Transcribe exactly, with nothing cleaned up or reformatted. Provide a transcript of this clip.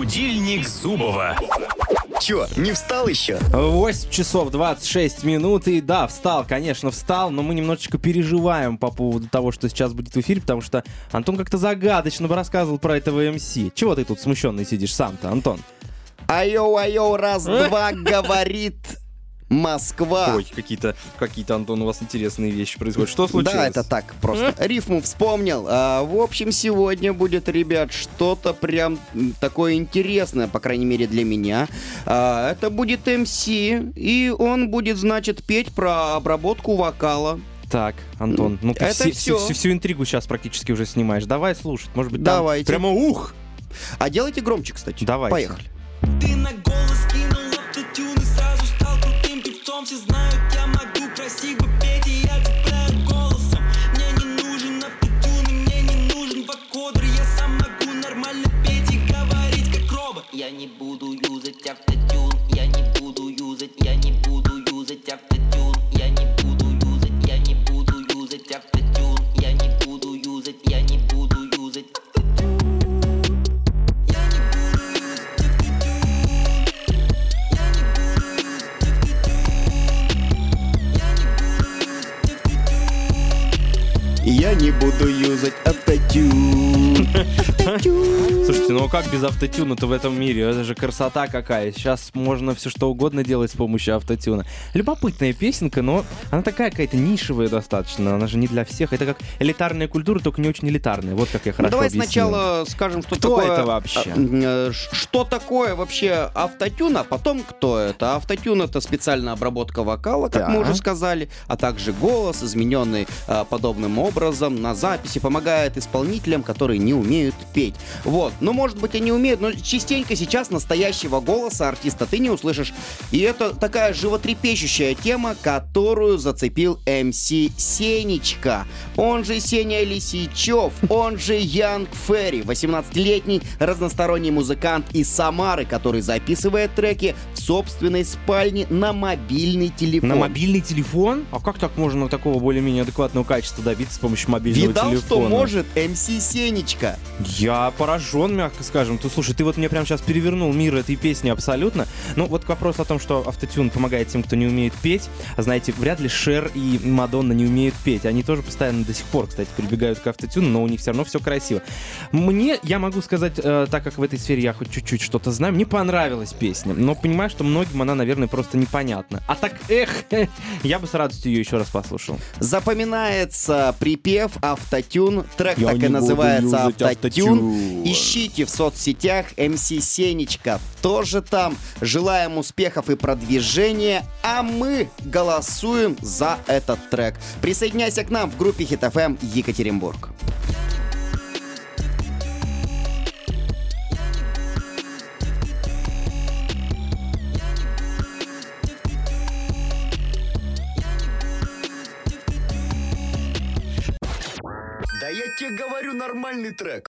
Будильник Зубова. Чё, не встал еще? восемь часов двадцать шесть минут, и да, встал, конечно, встал, но мы немножечко переживаем по поводу того, что сейчас будет в эфире, потому что Антон как-то загадочно бы рассказывал про этого эм си. Чего ты тут смущенный сидишь сам-то, Антон? Айоу-айоу, раз-два, говорит Москва. Ой, какие-то, какие-то, Антон, у вас интересные вещи происходят. Что случилось? Да, это так, просто рифму вспомнил. А, в общем, сегодня будет, ребят, что-то прям такое интересное, по крайней мере для меня. А, это будет эм си, и он будет, значит, петь про обработку вокала. Так, Антон, ну ты Это все, всё. всю, всю интригу сейчас практически уже снимаешь. Давай слушать, может быть, Давайте. там прямо ух! А делайте громче, кстати. Давайте. Поехали. Ты на голос кинул автотюн и сразу стал крутым певцом. Все знают, я могу красиво петь, и я цепляю голосом. Мне не нужен автотюн, и мне не нужен вокодер. Я сам могу нормально петь и говорить как робот. Я не буду юзать автотюн, я не буду юзать, я не буду юзать автотюн. Я не буду юзать, я не буду юзать автотюн. Я не буду юзать, я не буду юзать автотюн. Я не буду юзать автотюн. Слушайте, ну а как без автотюна-то в этом мире? Это же красота какая. Сейчас можно все что угодно делать с помощью автотюна. Любопытная песенка, но она такая какая-то нишевая достаточно. Она же не для всех. Это как элитарная культура, только не очень элитарная. Вот как я хорошо Ну, давай объяснил. сначала скажем, что Кто такое... это вообще? а, э, Что такое вообще автотюн, а потом кто это? Автотюн — это специальная обработка вокала, как Так. мы уже сказали, а также голос, измененный а, подобным образом на записи, помогает исполнителям, которые не умеют петь. Вот. Ну, может быть, они умеют, но частенько сейчас настоящего голоса артиста ты не услышишь. И это такая животрепещущая тема, которую зацепил эм си Сенечка. Он же Сеня Лисичев, он же Янг Ферри, восемнадцатилетний разносторонний музыкант из Самары, который записывает треки в собственной спальне на мобильный телефон. На мобильный телефон? А как так можно такого более-менее адекватного качества добиться с помощью мобильного Видал, телефона? что может эм си Сенечка? Я поражен, мягко скажем. Ты, слушай, ты вот мне прямо сейчас перевернул мир этой песни абсолютно. Ну, вот к вопросу о том, что автотюн помогает тем, кто не умеет петь. А знаете, вряд ли Шер и Мадонна не умеют петь. Они тоже постоянно до сих пор, кстати, прибегают к автотюну, но у них все равно все красиво. Мне, я могу сказать, э, так как в этой сфере я хоть чуть-чуть что-то знаю, мне понравилась песня. Но понимаю, что многим она, наверное, просто непонятна. А так, эх, я бы с радостью ее еще раз послушал. Запоминается припев «Автотюн». Трек Я так не и буду называется юзать «Автотюн». автотюн. Ищите в соцсетях эм си Сенечка. Тоже там. Желаем успехов и продвижения, а мы голосуем за этот трек. Присоединяйся к нам в группе Хит эф эм Екатеринбург. Да я тебе говорю, нормальный трек.